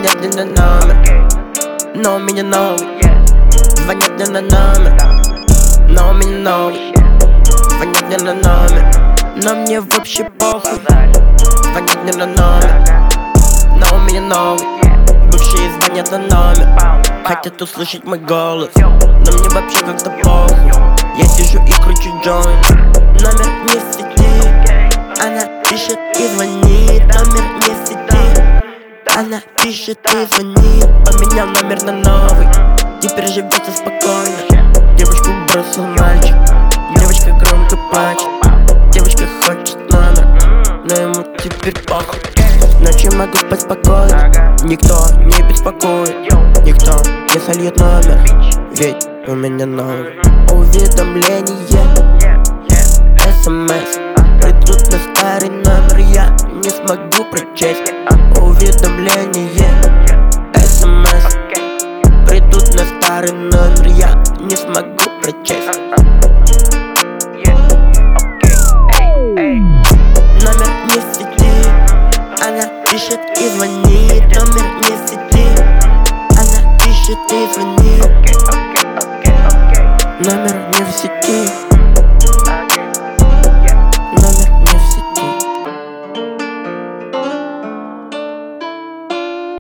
звонят мне на номер, но у меня новый. Звонят мне на номер, но у меня новый. Звонят мне на номер, но мне вообще похуй. Звонят мне на номер, но у меня новый. Бывшие звонят на номер, хотят услышать мой голос, но мне вообще как-то похуй. Я сижу и кручу джойнт. Номер не в сети, она пишет и звонит. Номер не в сети, она пишет и звонит. Поменял номер на новый, теперь живется спокойно. Девушку бросил мальчик, девочка громко плачет. Девочка хочет номер, но ему теперь похуй. Ночью могу спать спокойно, никто не беспокоит. Никто не сольет номер, ведь у меня новый. Уведомление, СМС придут на старый номер, я не смогу прочесть. Уведомление, СМС придут на старый номер, я не смогу прочесть. Номер не в сети, она пишет и звонит. Номер не в сети, она пишет и звонит. Номер не в сети.